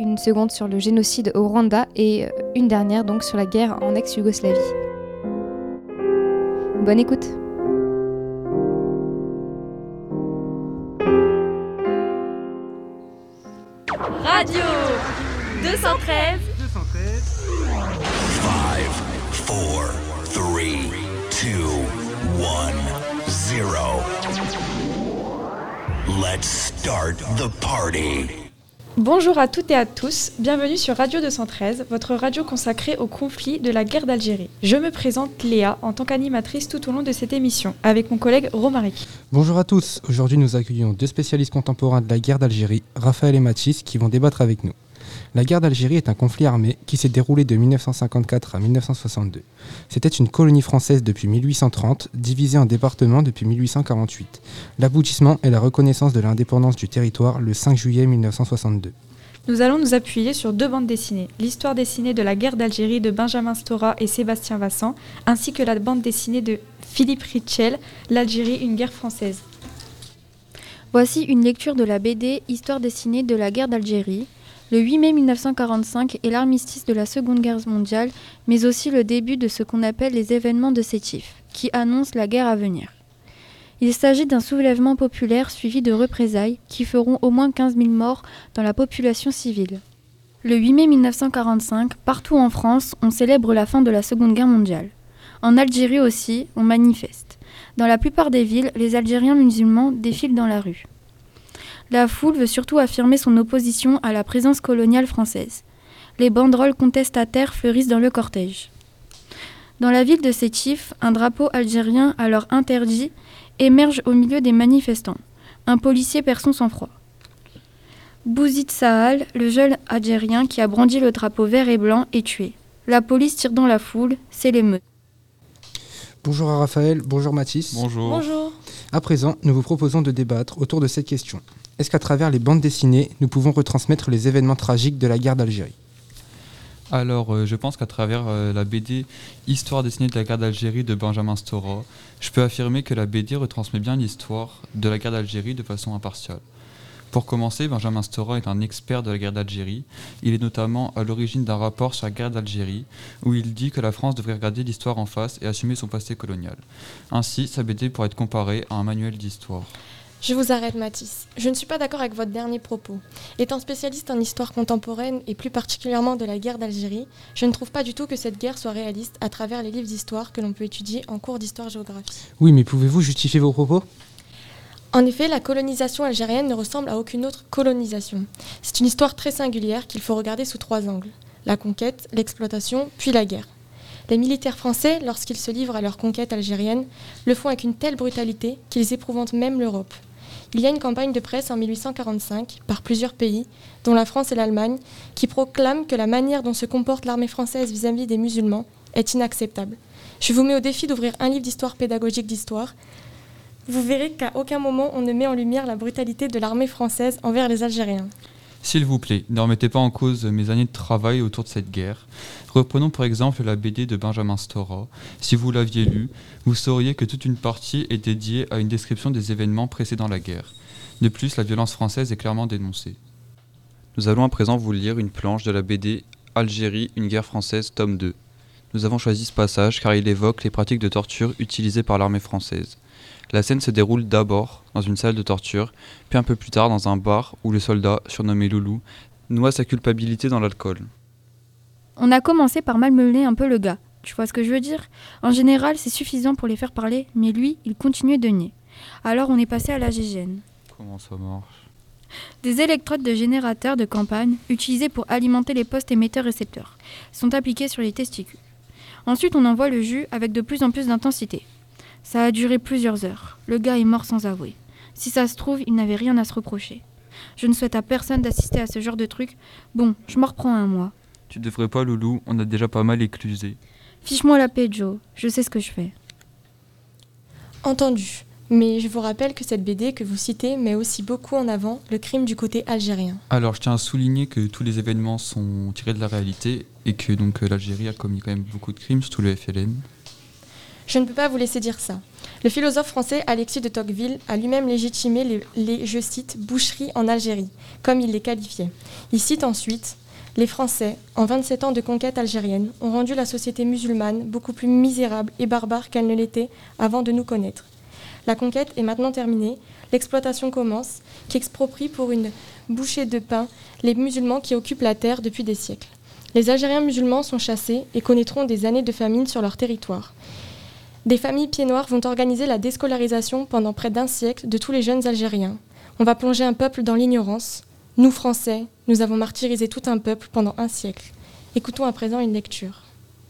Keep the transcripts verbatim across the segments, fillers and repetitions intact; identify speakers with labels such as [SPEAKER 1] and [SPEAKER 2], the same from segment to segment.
[SPEAKER 1] une seconde sur le génocide au Rwanda et une dernière donc sur la guerre en ex-Yougoslavie. Bonne écoute.
[SPEAKER 2] Radio deux cent treize.
[SPEAKER 3] five, four, three, two, one, zero. Let's start the party.
[SPEAKER 4] Bonjour à toutes et à tous, bienvenue sur Radio deux cent treize, votre radio consacrée au conflit de la guerre d'Algérie. Je me présente Léa en tant qu'animatrice tout au long de cette émission, avec mon collègue Romaric.
[SPEAKER 5] Bonjour à tous, aujourd'hui nous accueillons deux spécialistes contemporains de la guerre d'Algérie, Raphaël et Mathis, qui vont débattre avec nous. La guerre d'Algérie est un conflit armé qui s'est déroulé de dix-neuf cent cinquante-quatre à dix-neuf cent soixante-deux. C'était une colonie française depuis mille huit cent trente, divisée en départements depuis mille huit cent quarante-huit. L'aboutissement est la reconnaissance de l'indépendance du territoire le cinq juillet mille neuf cent soixante-deux.
[SPEAKER 4] Nous allons nous appuyer sur deux bandes dessinées, l'histoire dessinée de la guerre d'Algérie de Benjamin Stora et Sébastien Vassan, ainsi que la bande dessinée de Philippe Ritschel, L'Algérie, une guerre française.
[SPEAKER 6] Voici une lecture de la B D Histoire dessinée de la guerre d'Algérie. Le huit mai mille neuf cent quarante-cinq est l'armistice de la Seconde Guerre mondiale, mais aussi le début de ce qu'on appelle les événements de Sétif, qui annoncent la guerre à venir. Il s'agit d'un soulèvement populaire suivi de représailles qui feront au moins quinze mille morts dans la population civile. Le huit mai mille neuf cent quarante-cinq, partout en France, on célèbre la fin de la Seconde Guerre mondiale. En Algérie aussi, on manifeste. Dans la plupart des villes, les Algériens musulmans défilent dans la rue. La foule veut surtout affirmer son opposition à la présence coloniale française. Les banderoles contestataires fleurissent dans le cortège. Dans la ville de Sétif, un drapeau algérien alors interdit émerge au milieu des manifestants. Un policier perd son sang-froid. Bouzid Sahal, le jeune Algérien qui a brandi le drapeau vert et blanc, est tué. La police tire dans la foule, c'est l'émeute.
[SPEAKER 5] Bonjour à Raphaël, bonjour Mathis.
[SPEAKER 7] Bonjour.
[SPEAKER 4] Bonjour.
[SPEAKER 5] À présent, nous vous proposons de débattre autour de cette question. Est-ce qu'à travers les bandes dessinées, nous pouvons retransmettre les événements tragiques de la guerre d'Algérie ?
[SPEAKER 7] Alors, euh, je pense qu'à travers euh, la B D Histoire dessinée de la guerre d'Algérie de Benjamin Stora, je peux affirmer que la B D retransmet bien l'histoire de la guerre d'Algérie de façon impartiale. Pour commencer, Benjamin Stora est un expert de la guerre d'Algérie. Il est notamment à l'origine d'un rapport sur la guerre d'Algérie, où il dit que la France devrait regarder l'histoire en face et assumer son passé colonial. Ainsi, sa B D pourrait être comparée à un manuel d'histoire.
[SPEAKER 8] Je vous arrête, Mathis. Je ne suis pas d'accord avec votre dernier propos. Étant spécialiste en histoire contemporaine et plus particulièrement de la guerre d'Algérie, je ne trouve pas du tout que cette guerre soit réaliste à travers les livres d'histoire que l'on peut étudier en cours d'histoire-géographie.
[SPEAKER 5] Oui, mais pouvez-vous justifier vos propos ?
[SPEAKER 8] En effet, la colonisation algérienne ne ressemble à aucune autre colonisation. C'est une histoire très singulière qu'il faut regarder sous trois angles. La conquête, l'exploitation, puis la guerre. Les militaires français, lorsqu'ils se livrent à leur conquête algérienne, le font avec une telle brutalité qu'ils éprouvantent même l'Europe. Il y a une campagne de presse en mille huit cent quarante-cinq par plusieurs pays, dont la France et l'Allemagne, qui proclament que la manière dont se comporte l'armée française vis-à-vis des musulmans est inacceptable. Je vous mets au défi d'ouvrir un livre d'histoire pédagogique d'histoire. Vous verrez qu'à aucun moment on ne met en lumière la brutalité de l'armée française envers les Algériens.
[SPEAKER 7] S'il vous plaît, ne remettez pas en cause mes années de travail autour de cette guerre. Reprenons par exemple la B D de Benjamin Stora. Si vous l'aviez lu, vous sauriez que toute une partie est dédiée à une description des événements précédant la guerre. De plus, la violence française est clairement dénoncée. Nous allons à présent vous lire une planche de la B D Algérie, une guerre française, tome deux. Nous avons choisi ce passage car il évoque les pratiques de torture utilisées par l'armée française. La scène se déroule d'abord dans une salle de torture, puis un peu plus tard dans un bar où le soldat, surnommé Loulou, noie sa culpabilité dans l'alcool.
[SPEAKER 6] On a commencé par malmener un peu le gars, tu vois ce que je veux dire ? En général, c'est suffisant pour les faire parler, mais lui, il continuait de nier. Alors on est passé à la gégène.
[SPEAKER 7] Comment ça marche ?
[SPEAKER 6] Des électrodes de générateurs de campagne, utilisés pour alimenter les postes émetteurs-récepteurs, sont appliqués sur les testicules. Ensuite, on envoie le jus avec de plus en plus d'intensité. Ça a duré plusieurs heures. Le gars est mort sans avouer. Si ça se trouve, il n'avait rien à se reprocher. Je ne souhaite à personne d'assister à ce genre de truc. Bon, je m'en reprends un mois.
[SPEAKER 7] Tu devrais pas, Loulou, on a déjà pas mal éclusé.
[SPEAKER 6] Fiche-moi la paix, Joe. Je sais ce que je fais.
[SPEAKER 8] Entendu. Mais je vous rappelle que cette B D que vous citez met aussi beaucoup en avant le crime du côté algérien.
[SPEAKER 7] Alors, je tiens à souligner que tous les événements sont tirés de la réalité et que donc l'Algérie a commis quand même beaucoup de crimes, surtout le F L N.
[SPEAKER 8] Je ne peux pas vous laisser dire ça. Le philosophe français Alexis de Tocqueville a lui-même légitimé les, les, je cite, boucheries en Algérie, comme il les qualifiait. Il cite ensuite « Les Français, en vingt-sept ans de conquête algérienne, ont rendu la société musulmane beaucoup plus misérable et barbare qu'elle ne l'était avant de nous connaître. La conquête est maintenant terminée, l'exploitation commence, qui exproprie pour une bouchée de pain les musulmans qui occupent la terre depuis des siècles. Les Algériens musulmans sont chassés et connaîtront des années de famine sur leur territoire. Des familles pieds-noirs vont organiser la déscolarisation pendant près d'un siècle de tous les jeunes Algériens. On va plonger un peuple dans l'ignorance. Nous, Français, nous avons martyrisé tout un peuple pendant un siècle. Écoutons à présent une lecture.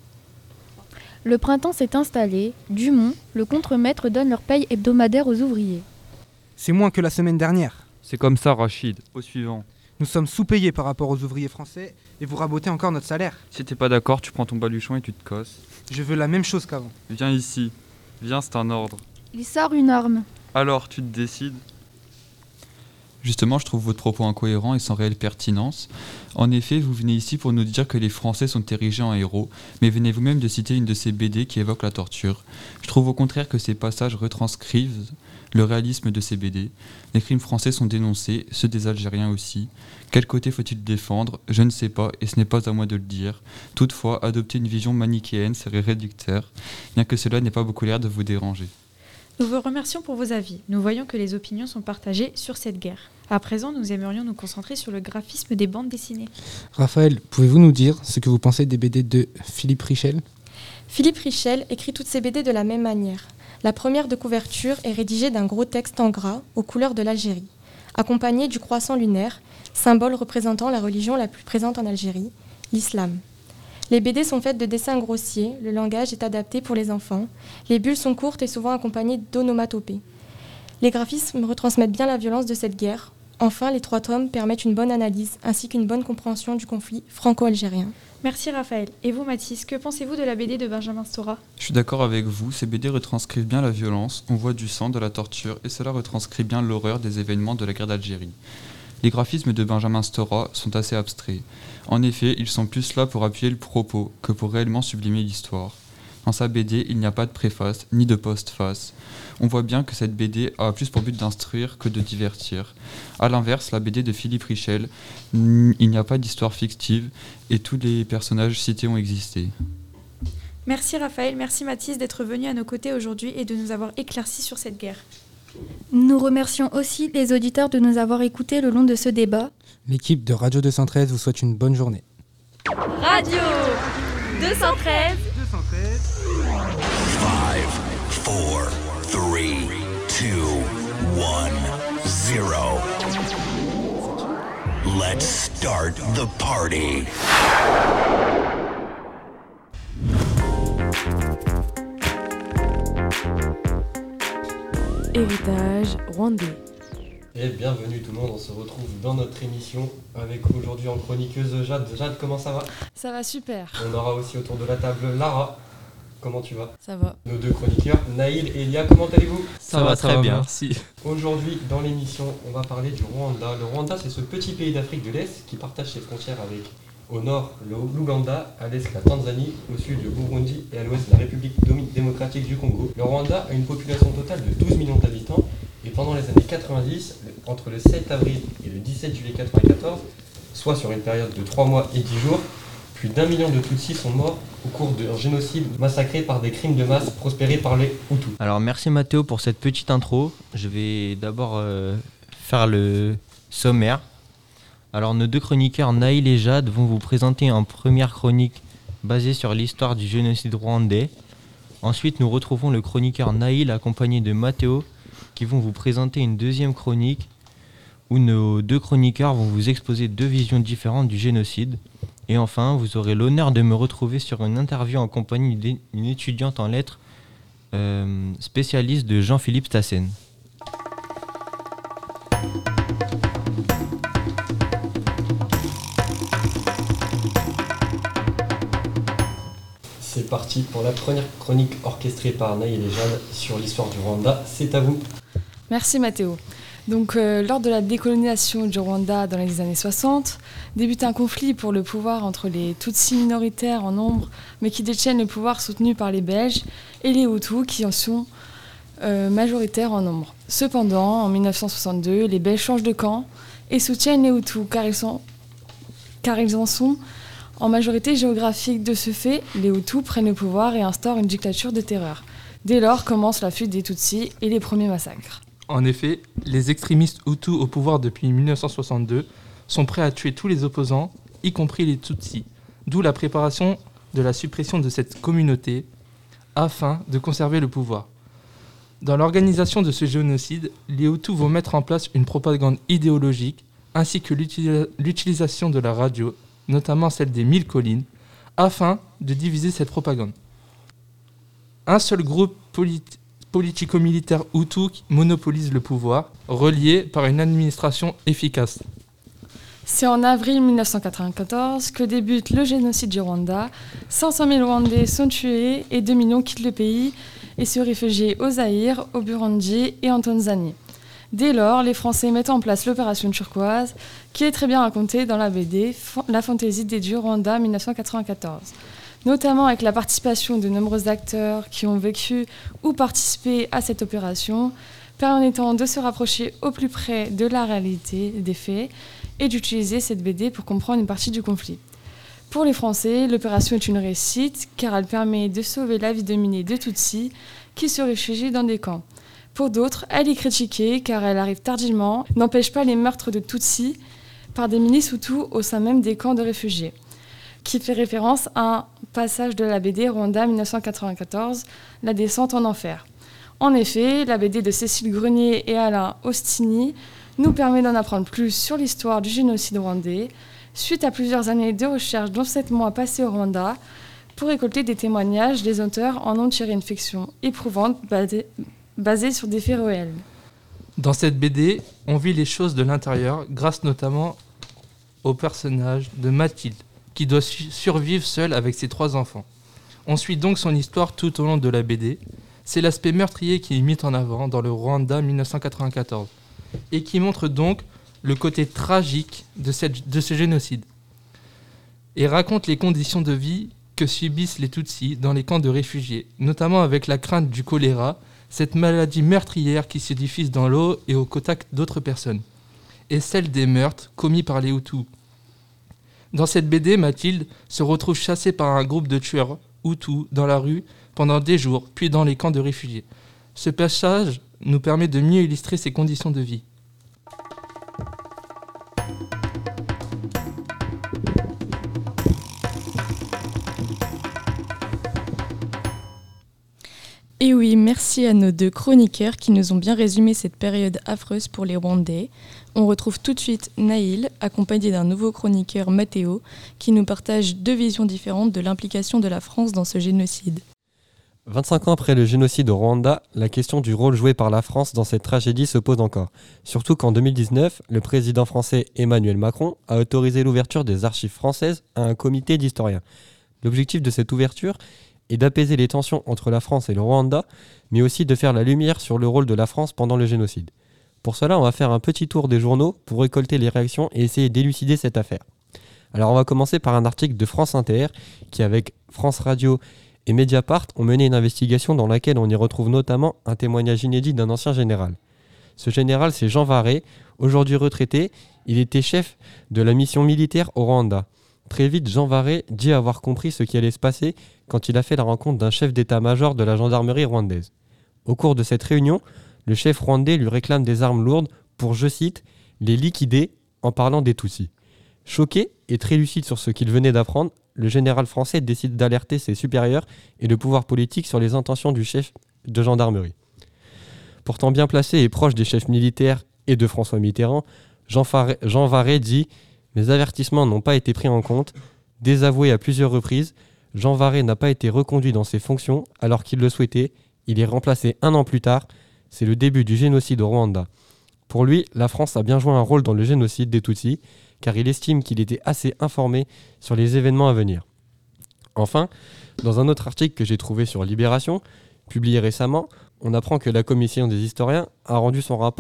[SPEAKER 6] Le printemps s'est installé. Dumont, le contremaître, donne leur paye hebdomadaire aux ouvriers.
[SPEAKER 5] C'est moins que la semaine dernière.
[SPEAKER 7] C'est comme ça, Rachid. Au suivant.
[SPEAKER 5] Nous sommes sous-payés par rapport aux ouvriers français et vous rabotez encore notre salaire.
[SPEAKER 7] Si t'es pas d'accord, tu prends ton baluchon et tu te casses.
[SPEAKER 5] Je veux la même chose qu'avant.
[SPEAKER 7] Viens ici. Viens, c'est un ordre.
[SPEAKER 6] Il sort une arme.
[SPEAKER 7] Alors, tu te décides ? Justement, je trouve votre propos incohérent et sans réelle pertinence. En effet, vous venez ici pour nous dire que les Français sont érigés en héros, mais venez vous-même de citer une de ces B D qui évoque la torture. Je trouve au contraire que ces passages retranscrivent le réalisme de ces B D. Les crimes français sont dénoncés, ceux des Algériens aussi. Quel côté faut-il défendre ? Je ne sais pas, et ce n'est pas à moi de le dire. Toutefois, adopter une vision manichéenne serait réducteur, bien que cela n'ait pas beaucoup l'air de vous déranger.
[SPEAKER 4] Nous vous remercions pour vos avis. Nous voyons que les opinions sont partagées sur cette guerre. À présent, nous aimerions nous concentrer sur le graphisme des bandes dessinées.
[SPEAKER 5] Raphaël, pouvez-vous nous dire ce que vous pensez des B D de Philippe Richel ?
[SPEAKER 8] Philippe Richel écrit toutes ses B D de la même manière. La première de couverture est rédigée d'un gros texte en gras aux couleurs de l'Algérie, accompagné du croissant lunaire, symbole représentant la religion la plus présente en Algérie, l'islam. Les B D sont faites de dessins grossiers, le langage est adapté pour les enfants, les bulles sont courtes et souvent accompagnées d'onomatopées. Les graphismes retransmettent bien la violence de cette guerre. Enfin, les trois tomes permettent une bonne analyse ainsi qu'une bonne compréhension du conflit franco-algérien.
[SPEAKER 4] Merci Raphaël. Et vous Mathis, que pensez-vous de la B D de Benjamin Stora ?
[SPEAKER 7] Je suis d'accord avec vous, ces B D retranscrivent bien la violence, on voit du sang, de la torture, et cela retranscrit bien l'horreur des événements de la guerre d'Algérie. Les graphismes de Benjamin Stora sont assez abstraits. En effet, ils sont plus là pour appuyer le propos que pour réellement sublimer l'histoire. Dans sa B D, il n'y a pas de préface, ni de postface. On voit bien que cette B D a plus pour but d'instruire que de divertir. A l'inverse, la B D de Philippe Richel, il n'y a pas d'histoire fictive et tous les personnages cités ont existé.
[SPEAKER 4] Merci Raphaël, merci Mathis d'être venu à nos côtés aujourd'hui et de nous avoir éclaircis sur cette guerre.
[SPEAKER 6] Nous remercions aussi les auditeurs de nous avoir écoutés le long de ce débat.
[SPEAKER 5] L'équipe de Radio deux cent treize vous souhaite une bonne journée.
[SPEAKER 2] Radio deux cent treize.
[SPEAKER 3] Five, four, three, two, one, zero. Let's start the party.
[SPEAKER 9] Héritage rwandais.
[SPEAKER 10] Et bienvenue tout le monde, on se retrouve dans notre émission avec aujourd'hui en chroniqueuse Jade. Jade, comment ça va ?
[SPEAKER 9] Ça va super.
[SPEAKER 10] On aura aussi autour de la table Lara. Comment tu vas ?
[SPEAKER 9] Ça va.
[SPEAKER 10] Nos deux chroniqueurs, Naïl et Elia, comment allez-vous ?
[SPEAKER 11] Ça, ça va, va très va bien, merci.
[SPEAKER 10] Aujourd'hui, dans l'émission, on va parler du Rwanda. Le Rwanda, c'est ce petit pays d'Afrique de l'Est qui partage ses frontières avec, au nord, l'Ouganda, à l'est, la Tanzanie, au sud, le Burundi et à l'ouest, la République démocratique du Congo. Le Rwanda a une population totale de douze millions d'habitants et pendant les années quatre-vingt-dix, entre le sept avril et le dix-sept juillet quatre-vingt-quatorze, soit sur une période de trois mois et dix jours, plus d'un million de Tutsis sont morts au cours d'un génocide massacré par des crimes de masse prospérés par les Hutus.
[SPEAKER 11] Alors merci Mathéo pour cette petite intro. Je vais d'abord euh, faire le sommaire. Alors nos deux chroniqueurs Naïl et Jade vont vous présenter une première chronique basée sur l'histoire du génocide rwandais. Ensuite nous retrouvons le chroniqueur Naïl accompagné de Mathéo qui vont vous présenter une deuxième chronique où nos deux chroniqueurs vont vous exposer deux visions différentes du génocide. Et enfin, vous aurez l'honneur de me retrouver sur une interview en compagnie d'une étudiante en lettres euh, spécialiste de Jean-Philippe Stassen.
[SPEAKER 10] C'est parti pour la première chronique orchestrée par Naïl et Jade sur l'histoire du Rwanda. C'est à vous.
[SPEAKER 9] Merci Mathéo. Donc, euh, lors de la décolonisation du Rwanda dans les années soixante, débute un conflit pour le pouvoir entre les Tutsis minoritaires en nombre, mais qui détiennent le pouvoir soutenu par les Belges, et les Hutus qui en sont euh, majoritaires en nombre. Cependant, en dix-neuf cent soixante-deux, les Belges changent de camp et soutiennent les Hutus car ils, sont, car ils en sont en majorité géographique. De ce fait, les Hutus prennent le pouvoir et instaurent une dictature de terreur. Dès lors commence la fuite des Tutsis et les premiers massacres.
[SPEAKER 12] En effet, les extrémistes Hutus au pouvoir depuis dix-neuf cent soixante-deux sont prêts à tuer tous les opposants, y compris les Tutsis, d'où la préparation de la suppression de cette communauté afin de conserver le pouvoir. Dans l'organisation de ce génocide, les Hutus vont mettre en place une propagande idéologique ainsi que l'util- l'utilisation de la radio, notamment celle des Mille Collines, afin de diviser cette propagande. Un seul groupe politique politico-militaire Hutu qui monopolise le pouvoir, relié par une administration efficace.
[SPEAKER 9] C'est en avril dix-neuf cent quatre-vingt-quatorze que débute le génocide du Rwanda. cinq cent mille Rwandais sont tués et deux millions quittent le pays et se réfugient au Zaïre, au Burundi et en Tanzanie. Dès lors, les Français mettent en place l'opération turquoise, qui est très bien racontée dans la B D La fantaisie des dieux Rwanda dix-neuf cent quatre-vingt-quatorze. Notamment avec la participation de nombreux acteurs qui ont vécu ou participé à cette opération, permettant de se rapprocher au plus près de la réalité des faits et d'utiliser cette B D pour comprendre une partie du conflit. Pour les Français, l'opération est une réussite car elle permet de sauver la vie de milliers de Tutsis qui se réfugient dans des camps. Pour d'autres, elle est critiquée car elle arrive tardivement, n'empêche pas les meurtres de Tutsis par des milices Hutus au sein même des camps de réfugiés, qui fait référence à un passage de la B D Rwanda dix-neuf cent quatre-vingt-quatorze, La descente en enfer. En effet, la B D de Cécile Grenier et Alain Ostini nous permet d'en apprendre plus sur l'histoire du génocide rwandais, suite à plusieurs années de recherche dont sept mois passés au Rwanda, pour récolter des témoignages. Les auteurs en ont tiré une fiction éprouvante basée, basée sur des faits réels.
[SPEAKER 12] Dans cette B D, on vit les choses de l'intérieur grâce notamment au personnage de Mathilde, qui doit su- survivre seule avec ses trois enfants. On suit donc son histoire tout au long de la B D. C'est l'aspect meurtrier qui est mis en avant dans le Rwanda dix-neuf cent quatre-vingt-quatorze et qui montre donc le côté tragique de, cette, de ce génocide et raconte les conditions de vie que subissent les Tutsis dans les camps de réfugiés, notamment avec la crainte du choléra, cette maladie meurtrière qui se diffuse dans l'eau et au contact d'autres personnes, et celle des meurtres commis par les Hutus. Dans cette B D, Mathilde se retrouve chassée par un groupe de tueurs Hutus dans la rue pendant des jours, puis dans les camps de réfugiés. Ce passage nous permet de mieux illustrer ces conditions de vie.
[SPEAKER 13] Et oui, merci à nos deux chroniqueurs qui nous ont bien résumé cette période affreuse pour les Rwandais. On retrouve tout de suite Naïl, accompagné d'un nouveau chroniqueur, Mathéo, qui nous partage deux visions différentes de l'implication de la France dans ce génocide.
[SPEAKER 14] vingt-cinq ans après le génocide au Rwanda, la question du rôle joué par la France dans cette tragédie se pose encore. Surtout qu'en deux mille dix-neuf, le président français Emmanuel Macron a autorisé l'ouverture des archives françaises à un comité d'historiens. L'objectif de cette ouverture est d'apaiser les tensions entre la France et le Rwanda, mais aussi de faire la lumière sur le rôle de la France pendant le génocide. Pour cela, on va faire un petit tour des journaux pour récolter les réactions et essayer d'élucider cette affaire. Alors on va commencer par un article de France Inter qui, avec France Radio et Mediapart, ont mené une investigation dans laquelle on y retrouve notamment un témoignage inédit d'un ancien général. Ce général, c'est Jean Varret, aujourd'hui retraité. Il était chef de la mission militaire au Rwanda. Très vite, Jean Varret dit avoir compris ce qui allait se passer quand il a fait la rencontre d'un chef d'état-major de la gendarmerie rwandaise. Au cours de cette réunion, le chef rwandais lui réclame des armes lourdes pour, je cite, « les liquider » en parlant des Tutsis. Choqué et très lucide sur ce qu'il venait d'apprendre, le général français décide d'alerter ses supérieurs et le pouvoir politique sur les intentions du chef de gendarmerie. Pourtant bien placé et proche des chefs militaires et de François Mitterrand, Jean, Faré, Jean Varret dit « Mes avertissements n'ont pas été pris en compte. Désavoué à plusieurs reprises, Jean Varret n'a pas été reconduit dans ses fonctions alors qu'il le souhaitait. Il est remplacé un an plus tard. C'est le début du génocide au Rwanda. Pour lui, la France a bien joué un rôle dans le génocide des Tutsis, car il estime qu'il était assez informé sur les événements à venir. » Enfin, dans un autre article que j'ai trouvé sur Libération, publié récemment, on apprend que la commission des historiens a rendu son rapport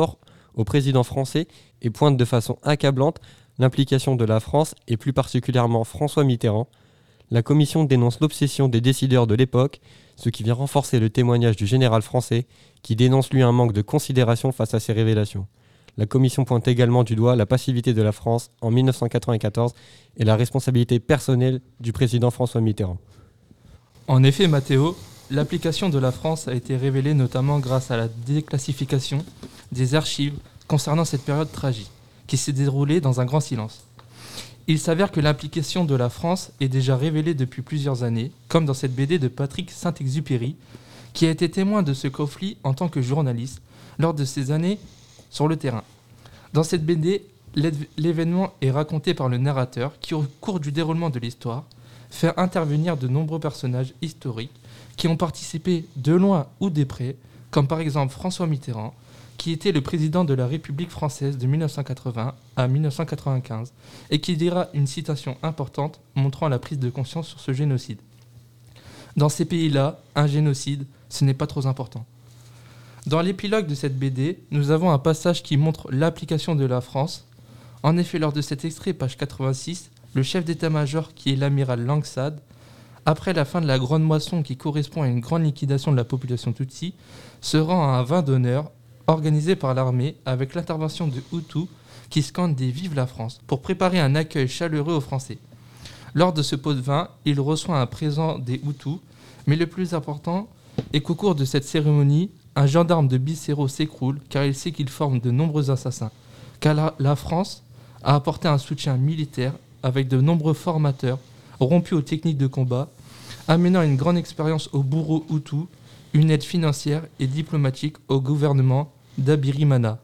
[SPEAKER 14] au président français et pointe de façon accablante l'implication de la France et plus particulièrement François Mitterrand. La commission dénonce l'obsession des décideurs de l'époque, ce qui vient renforcer le témoignage du général français qui dénonce lui un manque de considération face à ces révélations. La commission pointe également du doigt la passivité de la France en mille neuf cent quatre-vingt-quatorze et la responsabilité personnelle du président François Mitterrand.
[SPEAKER 12] En effet, Mathéo, l'application de la France a été révélée notamment grâce à la déclassification des archives concernant cette période tragique, qui s'est déroulée dans un grand silence. Il s'avère que l'implication de la France est déjà révélée depuis plusieurs années, comme dans cette B D de Patrick Saint-Exupéry, qui a été témoin de ce conflit en tant que journaliste lors de ses années sur le terrain. Dans cette B D, l'événement est raconté par le narrateur qui, au cours du déroulement de l'histoire, fait intervenir de nombreux personnages historiques qui ont participé de loin ou de près, comme par exemple François Mitterrand, qui était le président de la République française de mille neuf cent quatre-vingts à mille neuf cent quatre-vingt-quinze, et qui dira une citation importante montrant la prise de conscience sur ce génocide. Dans ces pays-là, un génocide, ce n'est pas trop important. Dans l'épilogue de cette B D, nous avons un passage qui montre l'application de la France. En effet, lors de cet extrait, page quatre-vingt-six, le chef d'état-major, qui est l'amiral Langsade, après la fin de la Grande Moisson qui correspond à une grande liquidation de la population Tutsi, se rend à un vin d'honneur organisé par l'armée avec l'intervention de Hutus qui scandent des « Vive la France » pour préparer un accueil chaleureux aux Français. Lors de ce pot de vin, il reçoit un présent des Hutus, mais le plus important est qu'au cours de cette cérémonie, un gendarme de Bicêtre s'écroule car il sait qu'il forme de nombreux assassins. Car la, la France a apporté un soutien militaire avec de nombreux formateurs rompus aux techniques de combat, amenant une grande expérience aux bourreaux Hutus, une aide financière et diplomatique au gouvernement d'Abirimana.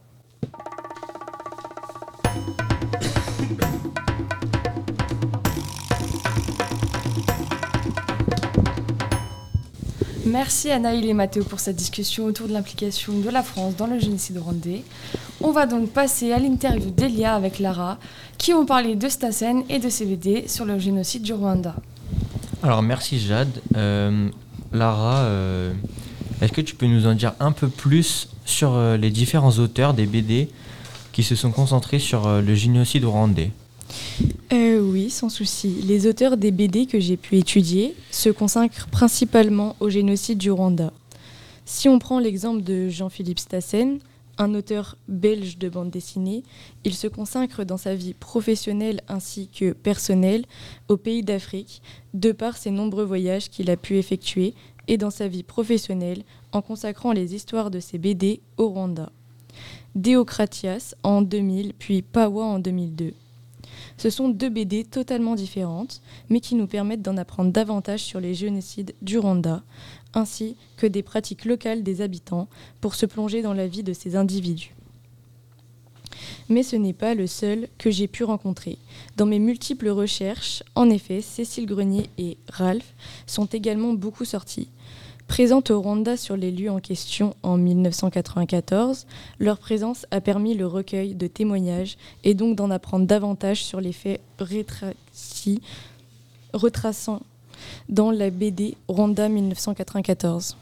[SPEAKER 9] Merci à Naïl et Mathéo pour cette discussion autour de l'implication de la France dans le génocide rwandais. On va donc passer à l'interview d'Elia avec Lara, qui ont parlé de Stassen et de ses B D sur le génocide du Rwanda.
[SPEAKER 11] Alors merci Jade. Euh, Lara, euh, est-ce que tu peux nous en dire un peu plus sur euh, les différents auteurs des B D qui se sont concentrés sur euh, le génocide rwandais ?
[SPEAKER 13] Euh, oui, sans souci. Les auteurs des B D que j'ai pu étudier se consacrent principalement au génocide du Rwanda. Si on prend l'exemple de Jean-Philippe Stassen, un auteur belge de bande dessinée, il se consacre dans sa vie professionnelle ainsi que personnelle aux pays d'Afrique, de par ses nombreux voyages qu'il a pu effectuer, et dans sa vie professionnelle en consacrant les histoires de ses B D au Rwanda. Déocratias en deux mille, puis Pawa en deux mille deux. Ce sont deux B D totalement différentes, mais qui nous permettent d'en apprendre davantage sur les génocides du Rwanda, ainsi que des pratiques locales des habitants pour se plonger dans la vie de ces individus. Mais ce n'est pas le seul que j'ai pu rencontrer. Dans mes multiples recherches, en effet, Cécile Grenier et Ralph sont également beaucoup sortis. Présentes au Rwanda sur les lieux en question en mille neuf cent quatre-vingt-quatorze, leur présence a permis le recueil de témoignages et donc d'en apprendre davantage sur les faits rétracis, retraçant dans la B D Rwanda mille neuf cent quatre-vingt-quatorze.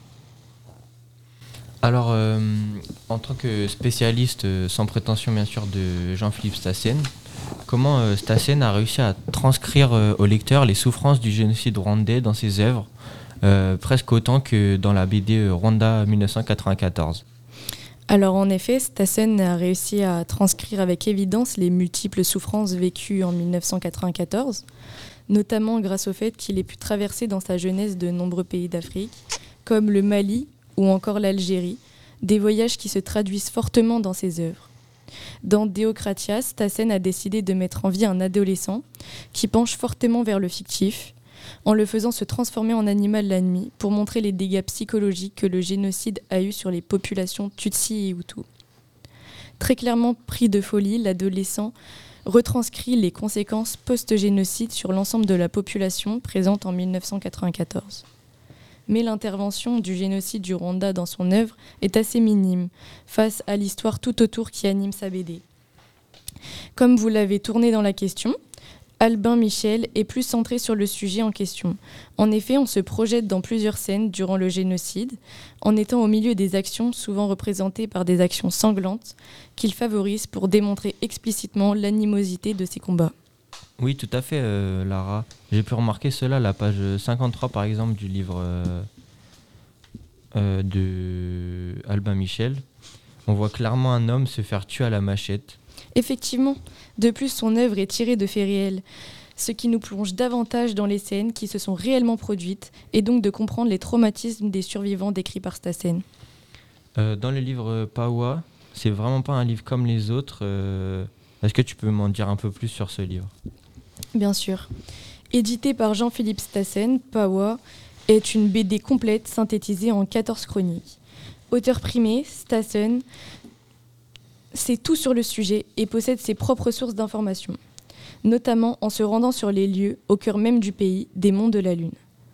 [SPEAKER 11] Alors, euh, en tant que spécialiste, euh, sans prétention bien sûr, de Jean-Philippe Stassen, comment euh, Stassen a réussi à transcrire euh, au lecteur les souffrances du génocide rwandais dans ses œuvres, euh, presque autant que dans la B D euh, Rwanda mille neuf cent quatre-vingt-quatorze?
[SPEAKER 13] Alors en effet, Stassen a réussi à transcrire avec évidence les multiples souffrances vécues en mille neuf cent quatre-vingt-quatorze, notamment grâce au fait qu'il ait pu traverser dans sa jeunesse de nombreux pays d'Afrique, comme le Mali ou encore l'Algérie, des voyages qui se traduisent fortement dans ses œuvres. Dans Déocratias, Stassen a décidé de mettre en vie un adolescent qui penche fortement vers le fictif, en le faisant se transformer en animal la nuit pour montrer les dégâts psychologiques que le génocide a eus sur les populations Tutsi et Hutu. Très clairement pris de folie, l'adolescent retranscrit les conséquences post-génocide sur l'ensemble de la population présente en mille neuf cent quatre-vingt-quatorze. Mais l'intervention du génocide du Rwanda dans son œuvre est assez minime face à l'histoire tout autour qui anime sa B D. Comme vous l'avez tourné dans la question, Albin Michel est plus centré sur le sujet en question. En effet, on se projette dans plusieurs scènes durant le génocide, en étant au milieu des actions souvent représentées par des actions sanglantes qu'il favorise pour démontrer explicitement l'animosité de ces combats.
[SPEAKER 11] Oui, tout à fait, euh, Lara. J'ai pu remarquer cela à la page cinquante-trois, par exemple, du livre euh, euh, de Albin Michel. On voit clairement un homme se faire tuer à la machette.
[SPEAKER 13] Effectivement, de plus, son œuvre est tirée de faits réels, ce qui nous plonge davantage dans les scènes qui se sont réellement produites, et donc de comprendre les traumatismes des survivants décrits par Stassen.
[SPEAKER 11] Euh, dans le livre Paoua, c'est vraiment pas un livre comme les autres. Euh, est-ce que tu peux m'en dire un peu plus sur ce livre ?
[SPEAKER 13] Bien sûr. Édité par Jean-Philippe Stassen, Paoua est une B D complète synthétisée en quatorze chroniques. Auteur primé, Stassen sait tout sur le sujet et possède ses propres sources d'informations, notamment en se rendant sur les lieux, au cœur même du pays, des monts de la Lune.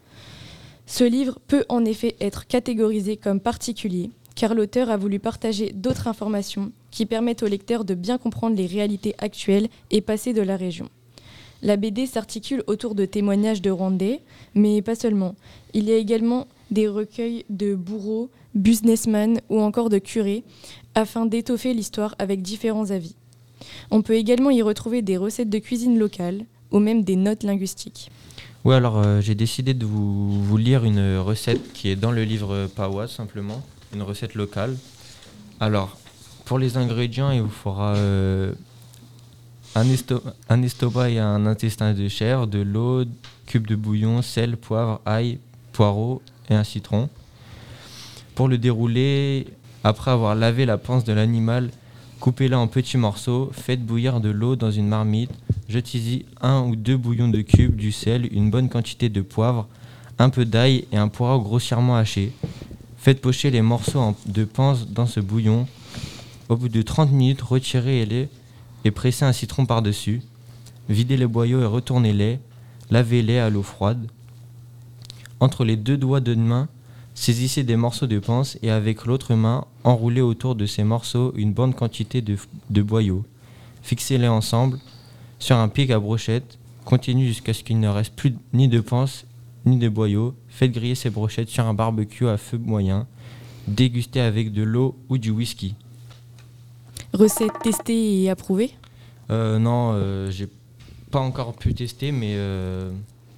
[SPEAKER 13] Ce livre peut en effet être catégorisé comme particulier, car l'auteur a voulu partager d'autres informations qui permettent au lecteur de bien comprendre les réalités actuelles et passées de la région. La B D s'articule autour de témoignages de Rwandais, mais pas seulement. Il y a également des recueils de bourreaux, businessmen ou encore de curés, afin d'étoffer l'histoire avec différents avis. On peut également y retrouver des recettes de cuisine locale, ou même des notes linguistiques.
[SPEAKER 11] Oui, alors euh, j'ai décidé de vous, vous lire une recette qui est dans le livre Paoua, simplement, une recette locale. Alors, pour les ingrédients, il vous faudra euh, un, esto- un estomac et un intestin de chair, de l'eau, cube de bouillon, sel, poivre, ail, poireau et un citron. Pour le dérouler, après avoir lavé la panse de l'animal, coupez-la en petits morceaux, faites bouillir de l'eau dans une marmite, jetez-y un ou deux bouillons de cubes, du sel, une bonne quantité de poivre, un peu d'ail et un poireau grossièrement haché. Faites pocher les morceaux en- de panse dans ce bouillon. Au bout de trente minutes, retirez-les et pressez un citron par-dessus. Videz les boyaux et retournez-les. Lavez-les à l'eau froide. Entre les deux doigts de main, saisissez des morceaux de panse et avec l'autre main, enroulez autour de ces morceaux une bonne quantité de, de boyaux. Fixez-les ensemble sur un pic à brochette. Continuez jusqu'à ce qu'il ne reste plus ni de panse ni de boyaux. Faites griller ces brochettes sur un barbecue à feu moyen. Dégustez avec de l'eau ou du whisky.
[SPEAKER 13] Recette testée et approuvée ?
[SPEAKER 11] Euh, non, euh, j'ai pas encore pu tester, mais euh,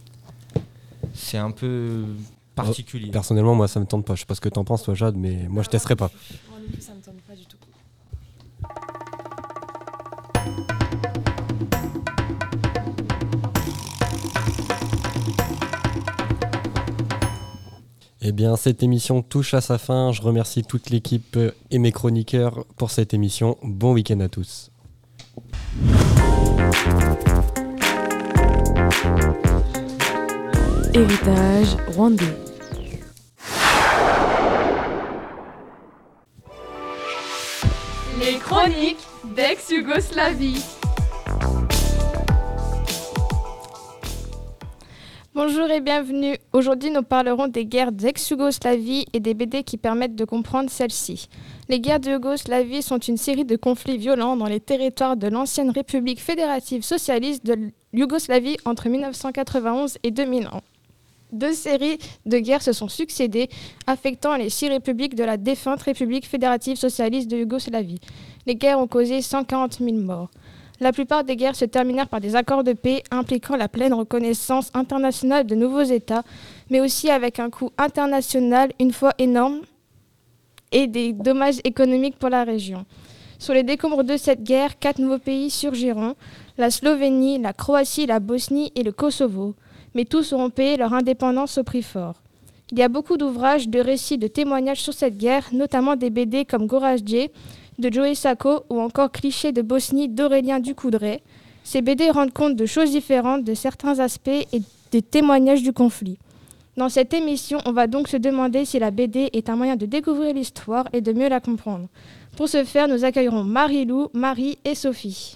[SPEAKER 11] c'est un peu particulier.
[SPEAKER 14] Oh, personnellement, moi, ça me tente pas. Je sais pas ce que t'en penses, toi, Jade, mais moi, je testerai pas.
[SPEAKER 9] Moi non plus, ça me tente pas du tout.
[SPEAKER 14] Eh bien, cette émission touche à sa fin. Je remercie toute l'équipe et mes chroniqueurs pour cette émission. Bon week-end à tous.
[SPEAKER 13] Héritage rwandais.
[SPEAKER 2] Les chroniques d'ex-Yougoslavie.
[SPEAKER 1] Bonjour et bienvenue. Aujourd'hui, nous parlerons des guerres d'ex-Yougoslavie et des B D qui permettent de comprendre celles-ci. Les guerres de Yougoslavie sont une série de conflits violents dans les territoires de l'ancienne République fédérative socialiste de Yougoslavie entre mille neuf cent quatre-vingt-onze et deux mille un. Deux séries de guerres se sont succédées, affectant les six républiques de la défunte République fédérative socialiste de Yougoslavie. Les guerres ont causé cent quarante mille morts. La plupart des guerres se terminèrent par des accords de paix impliquant la pleine reconnaissance internationale de nouveaux États, mais aussi avec un coût international une fois énorme et des dommages économiques pour la région. Sur les décombres de cette guerre, quatre nouveaux pays surgiront, la Slovénie, la Croatie, la Bosnie et le Kosovo, mais tous auront payé leur indépendance au prix fort. Il y a beaucoup d'ouvrages, de récits, de témoignages sur cette guerre, notamment des B D comme Goražde de Joe Sacco ou encore Clichés de Bosnie d'Aurélien Ducoudray. Ces B D rendent compte de choses différentes, de certains aspects et des témoignages du conflit. Dans cette émission, on va donc se demander si la B D est un moyen de découvrir l'histoire et de mieux la comprendre. Pour ce faire, nous accueillerons Marie-Lou, Marie et Sophie.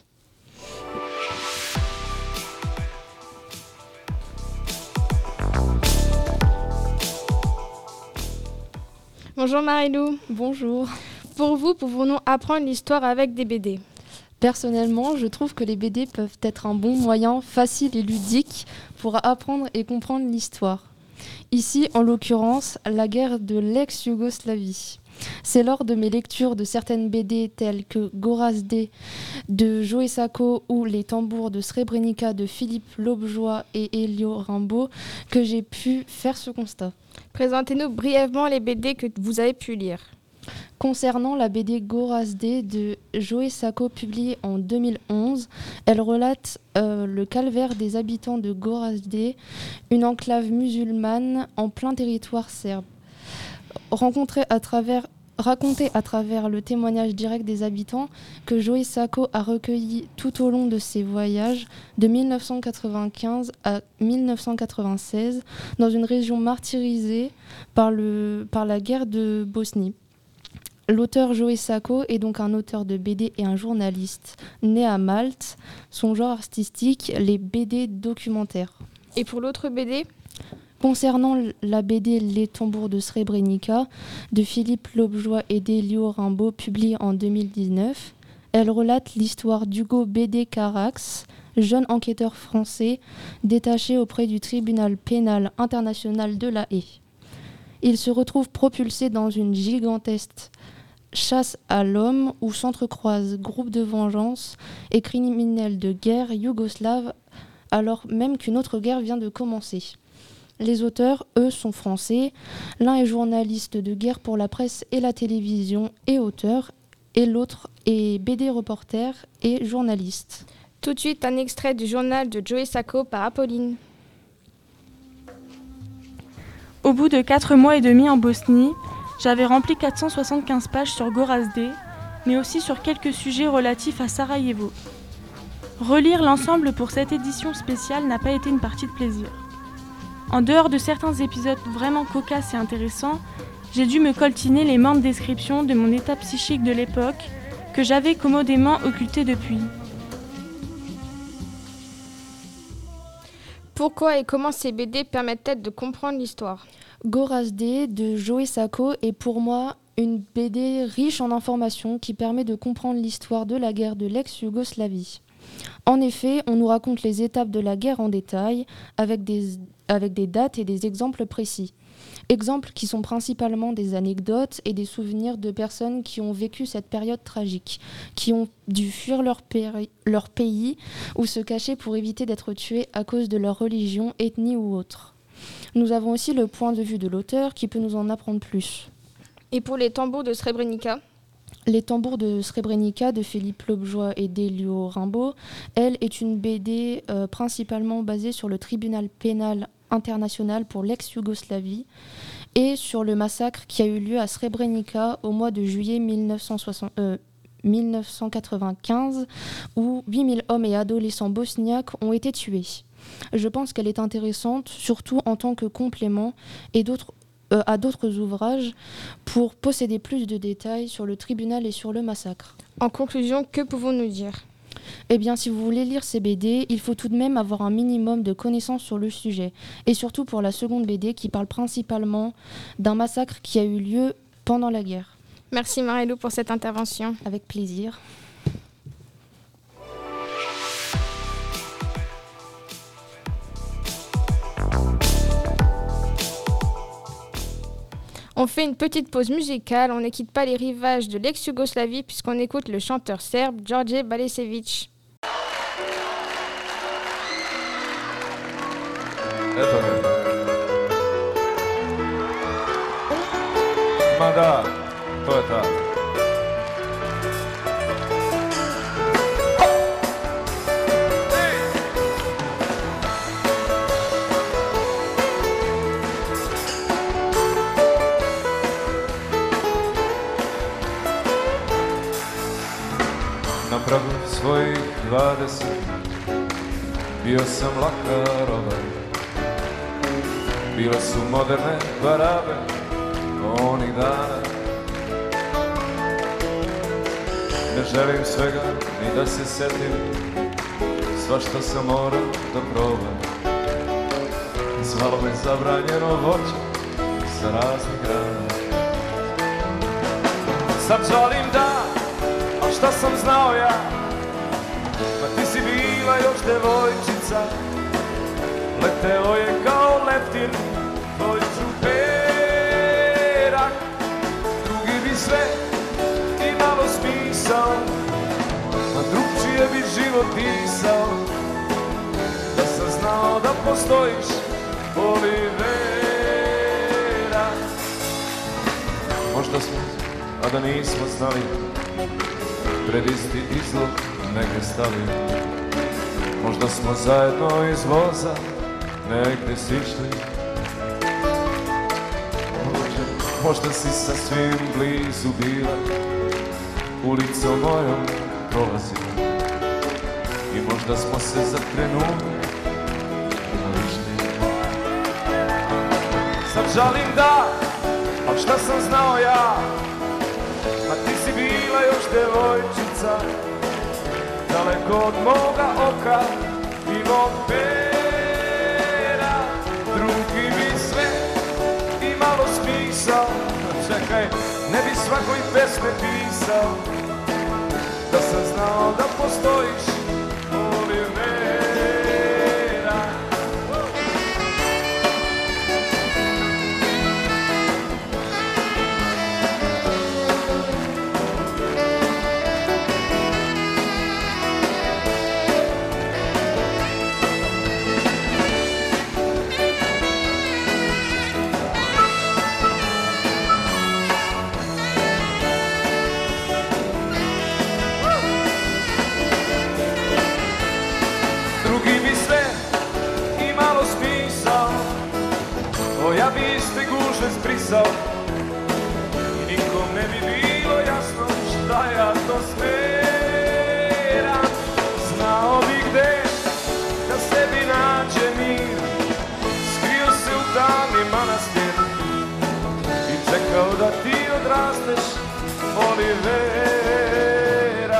[SPEAKER 1] Bonjour Marie-Lou.
[SPEAKER 6] Bonjour.
[SPEAKER 1] Pour vous, pouvons-nous apprendre l'histoire avec des B D ?
[SPEAKER 15] Personnellement, je trouve que les B D peuvent être un bon moyen facile et ludique pour apprendre et comprendre l'histoire. Ici, en l'occurrence, la guerre de l'ex-Yougoslavie. C'est lors de mes lectures de certaines B D telles que Gorazde de Joe Sacco ou Les tambours de Srebrenica de Philippe Lovejoy et Elio Rimbaud que j'ai pu faire ce constat.
[SPEAKER 1] Présentez-nous brièvement les B D que vous avez pu lire.
[SPEAKER 15] Concernant la B D Gorazde de Joe Sacco publiée en deux mille onze, elle relate euh, le calvaire des habitants de Gorazde, une enclave musulmane en plein territoire serbe. Rencontrée à travers, racontée à travers le témoignage direct des habitants que Joe Sacco a recueilli tout au long de ses voyages de mille neuf cent quatre-vingt-quinze à mille neuf cent quatre-vingt-seize dans une région martyrisée par, le, par la guerre de Bosnie. L'auteur Joe Sacco est donc un auteur de B D et un journaliste né à Malte. Son genre artistique, les B D documentaires.
[SPEAKER 1] Et pour l'autre B D ?
[SPEAKER 15] Concernant la B D Les tambours de Srebrenica de Philippe Lovejoy et d'Elio Rimbaud publiée en deux mille dix-neuf, elle relate l'histoire d'Hugo B D Carax, jeune enquêteur français détaché auprès du tribunal pénal international de La Haye. Il se retrouve propulsé dans une gigantesque chasse à l'homme où s'entrecroisent groupes de vengeance et criminels de guerre yougoslaves alors même qu'une autre guerre vient de commencer. Les auteurs, eux, sont français. L'un est journaliste de guerre pour la presse et la télévision et auteur, et l'autre est B D reporter et journaliste.
[SPEAKER 1] Tout de suite, un extrait du journal de Joe Sacco par Apolline.
[SPEAKER 16] Au bout de quatre mois et demi en Bosnie, j'avais rempli quatre cent soixante-quinze pages sur Gorazde, mais aussi sur quelques sujets relatifs à Sarajevo. Relire l'ensemble pour cette édition spéciale n'a pas été une partie de plaisir. En dehors de certains épisodes vraiment cocasses et intéressants, j'ai dû me coltiner les mornes descriptions de mon état psychique de l'époque, que j'avais commodément occulté depuis.
[SPEAKER 1] Pourquoi et comment ces B D permettent-elles de comprendre l'histoire ?
[SPEAKER 15] Gorazde de Joe Sacco est pour moi une B D riche en informations qui permet de comprendre l'histoire de la guerre de l'ex-Yougoslavie. En effet, on nous raconte les étapes de la guerre en détail, avec des, avec des dates et des exemples précis. Exemples qui sont principalement des anecdotes et des souvenirs de personnes qui ont vécu cette période tragique, qui ont dû fuir leur, péri- leur pays ou se cacher pour éviter d'être tués à cause de leur religion, ethnie ou autre. Nous avons aussi le point de vue de l'auteur qui peut nous en apprendre plus.
[SPEAKER 1] Et pour les tambours de Srebrenica ?
[SPEAKER 15] Les tambours de Srebrenica de Philippe Lovejoy et d'Elio Rimbaud, elle est une B D euh, principalement basée sur le tribunal pénal international pour l'ex-Yougoslavie et sur le massacre qui a eu lieu à Srebrenica au mois de juillet mille neuf cent soixante, euh, mille neuf cent quatre-vingt-quinze où huit mille hommes et adolescents bosniaques ont été tués. Je pense qu'elle est intéressante, surtout en tant que complément et d'autres Euh, à d'autres ouvrages pour posséder plus de détails sur le tribunal et sur le massacre.
[SPEAKER 1] En conclusion, que pouvons-nous dire ?
[SPEAKER 15] Eh bien, si vous voulez lire ces B D, il faut tout de même avoir un minimum de connaissances sur le sujet. Et surtout pour la seconde B D qui parle principalement d'un massacre qui a eu lieu pendant la guerre.
[SPEAKER 1] Merci Marie-Lou pour cette intervention.
[SPEAKER 15] Avec plaisir.
[SPEAKER 1] On fait une petite pause musicale, on ne quitte pas les rivages de l'ex-Yougoslavie puisqu'on écoute le chanteur serbe Đorđe Balesević.
[SPEAKER 17] Eto ga. Ma da, to je ta. Na pragu svojih dvadeset bio sam laka roba. Bile su moderne barabe onih dana. Ne želim svega ni da se setim, svašta sam morao da probam. Zvalo me zabranjeno voće sa raznih grana. Sad žalim da, a šta sam znao ja, bila još devojčica, leteo je kao leptir tvoj čuperak. Drugi bi sve imalo smisao, a drugčije bi život disao, da sam znao da postojiš, Olivera. Možda smo, a da nismo znali, pred isti izlog negdje stali. Možda smo zajedno iz voza negdje sišli. Možda, možda si sasvim blizu bila, ulicom mojom prolazila. I možda smo se za trenutak nališli. Sad žalim da, al šta sam znao ja, a ti si bila još devojčica, daleko od moga oka i mog pera. Drugi bi sve imalo smisao, čekaj, ne bi svakoj pesme pisao, da sam znao da postojiš, Olivera. Ja bi iste gužve zbrisao i nikom ne bi bilo jasno šta ja to smeram. Znao bi gde da sebi nađe mir, skrio se u tamni manastir i čekao da ti odrasteš, Olivera.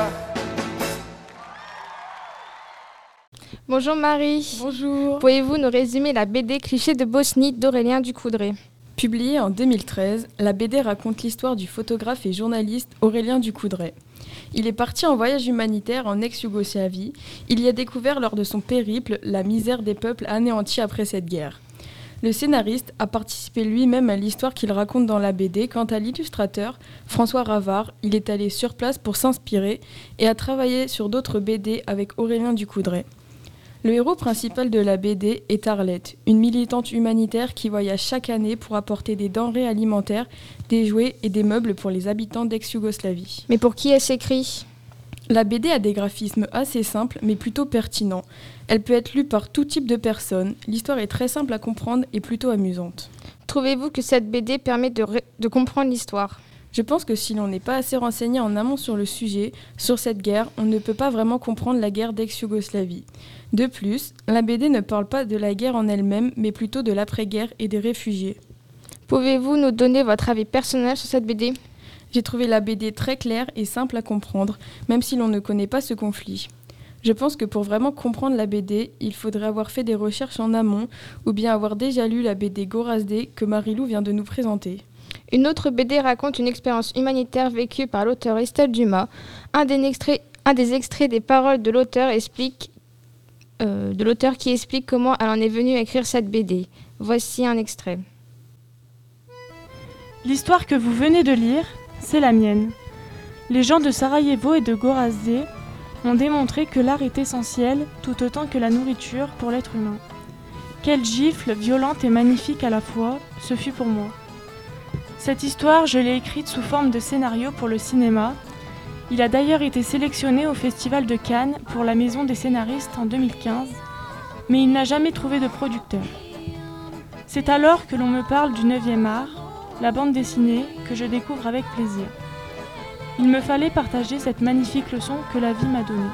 [SPEAKER 1] Bonjour Marie.
[SPEAKER 9] Bonjour.
[SPEAKER 1] Pouvez-vous nous résumer la B D Cliché de Bosnie d'Aurélien Ducoudray?
[SPEAKER 13] Publiée en deux mille treize, la B D raconte l'histoire du photographe et journaliste Aurélien Ducoudray. Il est parti en voyage humanitaire en ex-Yougoslavie. Il y a découvert lors de son périple la misère des peuples anéantis après cette guerre. Le scénariste a participé lui-même à l'histoire qu'il raconte dans la B D. Quant à l'illustrateur, François Ravard, il est allé sur place pour s'inspirer et a travaillé sur d'autres B D avec Aurélien Ducoudray. Le héros principal de la B D est Arlette, une militante humanitaire qui voyage chaque année pour apporter des denrées alimentaires, des jouets et des meubles pour les habitants d'ex-Yougoslavie.
[SPEAKER 1] Mais pour qui est-ce écrit ?
[SPEAKER 13] La B D a des graphismes assez simples mais plutôt pertinents. Elle peut être lue par tout type de personnes. L'histoire est très simple à comprendre et plutôt amusante.
[SPEAKER 1] Trouvez-vous que cette B D permet de, ré- de comprendre l'histoire ?
[SPEAKER 13] Je pense que si l'on n'est pas assez renseigné en amont sur le sujet, sur cette guerre, on ne peut pas vraiment comprendre la guerre d'ex-Yougoslavie. De plus, la B D ne parle pas de la guerre en elle-même, mais plutôt de l'après-guerre et des réfugiés.
[SPEAKER 1] Pouvez-vous nous donner votre avis personnel sur cette B D ?
[SPEAKER 13] J'ai trouvé la B D très claire et simple à comprendre, même si l'on ne connaît pas ce conflit. Je pense que pour vraiment comprendre la B D, il faudrait avoir fait des recherches en amont, ou bien avoir déjà lu la B D Gorazde que Marilou vient de nous présenter.
[SPEAKER 1] Une autre B D raconte une expérience humanitaire vécue par l'auteur Estelle Dumas. Un des, extraits, un des extraits des paroles de l'auteur explique, euh, de l'auteur qui explique comment elle en est venue à écrire cette B D. Voici un extrait.
[SPEAKER 16] L'histoire que vous venez de lire, c'est la mienne. Les gens de Sarajevo et de Gorazde ont démontré que l'art est essentiel tout autant que la nourriture pour l'être humain. Quelle gifle violente et magnifique à la fois, ce fut pour moi. Cette histoire, je l'ai écrite sous forme de scénario pour le cinéma. Il a d'ailleurs été sélectionné au Festival de Cannes pour la Maison des scénaristes en deux mille quinze, mais il n'a jamais trouvé de producteur. C'est alors que l'on me parle du neuvième art, la bande dessinée, que je découvre avec plaisir. Il me fallait partager cette magnifique leçon que la vie m'a donnée.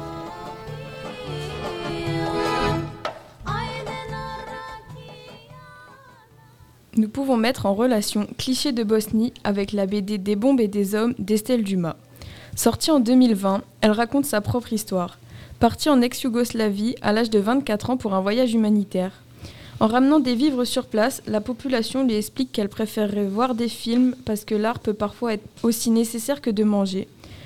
[SPEAKER 13] Nous pouvons mettre en relation Cliché de Bosnie avec la B D Des bombes et des hommes d'Estelle Dumas. Sortie en deux mille vingt, elle raconte sa propre histoire. Partie en ex-Yougoslavie à l'âge de vingt-quatre ans pour un voyage humanitaire. En ramenant des vivres sur place, la population lui explique qu'elle préférerait voir des films parce que l'art peut parfois être aussi nécessaire que de manger.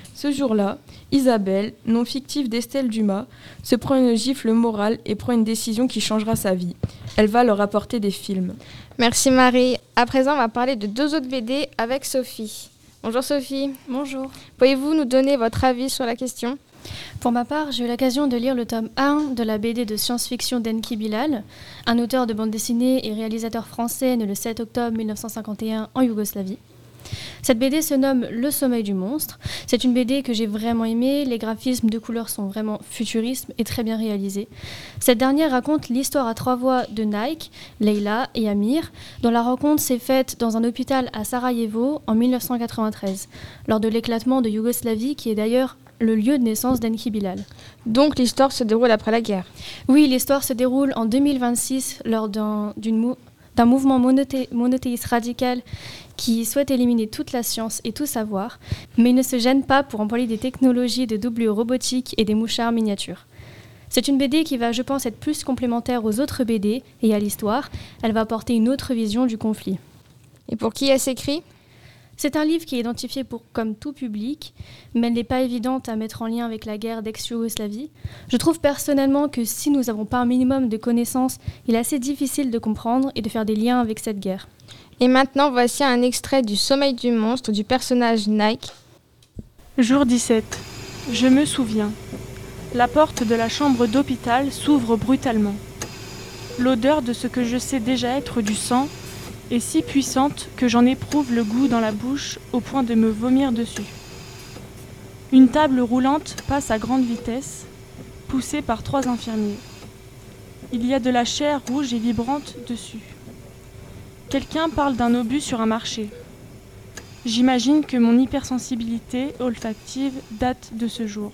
[SPEAKER 18] Ce jour-là, Isabelle, nom fictif d'Estelle Dumas, se prend une gifle morale et prend une décision qui changera sa vie. Elle va leur apporter des films.
[SPEAKER 1] Merci Marie. À présent, on va parler de deux autres B D avec Sophie. Bonjour Sophie.
[SPEAKER 19] Bonjour.
[SPEAKER 1] Pouvez-vous nous donner votre avis sur la question ?
[SPEAKER 19] Pour ma part, j'ai eu l'occasion de lire le tome un de la B D de science-fiction d'Enki Bilal, un auteur de bande dessinée et réalisateur français né le sept octobre mille neuf cent cinquante et un en Yougoslavie. Cette B D se nomme Le sommeil du monstre. C'est une B D que j'ai vraiment aimée, les graphismes de couleurs sont vraiment futuristes et très bien réalisés. Cette dernière raconte l'histoire à trois voix de Nike, Leila et Amir, dont la rencontre s'est faite dans un hôpital à Sarajevo en mille neuf cent quatre-vingt-treize, lors de l'éclatement de Yougoslavie qui est d'ailleurs le lieu de naissance d'Enki Bilal.
[SPEAKER 1] Donc l'histoire se déroule après la guerre ?
[SPEAKER 19] Oui, l'histoire se déroule en deux mille vingt-six lors d'un, d'une mou- d'un mouvement monothé- monothéiste radical qui souhaite éliminer toute la science et tout savoir, mais il ne se gêne pas pour employer des technologies de doublure robotique et des mouchards miniatures. C'est une B D qui va, je pense, être plus complémentaire aux autres B D et à l'histoire. Elle va apporter une autre vision du conflit.
[SPEAKER 1] Et pour qui elle s'écrit ?
[SPEAKER 19] C'est un livre qui est identifié pour, comme tout public, mais elle n'est pas évidente à mettre en lien avec la guerre d'ex-Yougoslavie. Je trouve personnellement que si nous n'avons pas un minimum de connaissances, il est assez difficile de comprendre et de faire des liens avec cette guerre.
[SPEAKER 1] Et maintenant, voici un extrait du Sommeil du monstre du personnage Nike.
[SPEAKER 16] Jour dix-sept. Je me souviens. La porte de la chambre d'hôpital s'ouvre brutalement. L'odeur de ce que je sais déjà être du sang est si puissante que j'en éprouve le goût dans la bouche au point de me vomir dessus. Une table roulante passe à grande vitesse, poussée par trois infirmiers. Il y a de la chair rouge et vibrante dessus. Quelqu'un parle d'un obus sur un marché. J'imagine que mon hypersensibilité olfactive date de ce jour.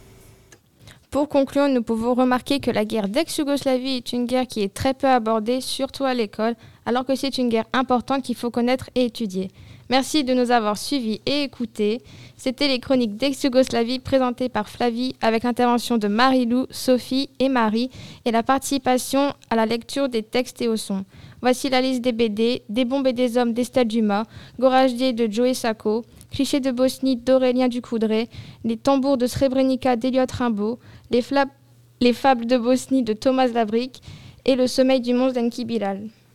[SPEAKER 1] Pour conclure, nous pouvons remarquer que la guerre d'ex-Yougoslavie est une guerre qui est très peu abordée, surtout à l'école, alors que c'est une guerre importante qu'il faut connaître et étudier. Merci de nous avoir suivis et écoutés. C'était les chroniques d'ex-Yougoslavie présentées par Flavie avec l'intervention de Marie-Lou, Sophie et Marie et la participation à la lecture des textes et au son. Voici la liste des B D, Des bombes et des hommes d'Estelle Dumas, Goražde de Joe Sacco, Clichés de Bosnie d'Aurélien Ducoudray, Les tambours de Srebrenica d'Eliott Rimbaud, les, fla- les fables de Bosnie de Thomas Labrique et Le sommeil du monstre d'Enki Bilal.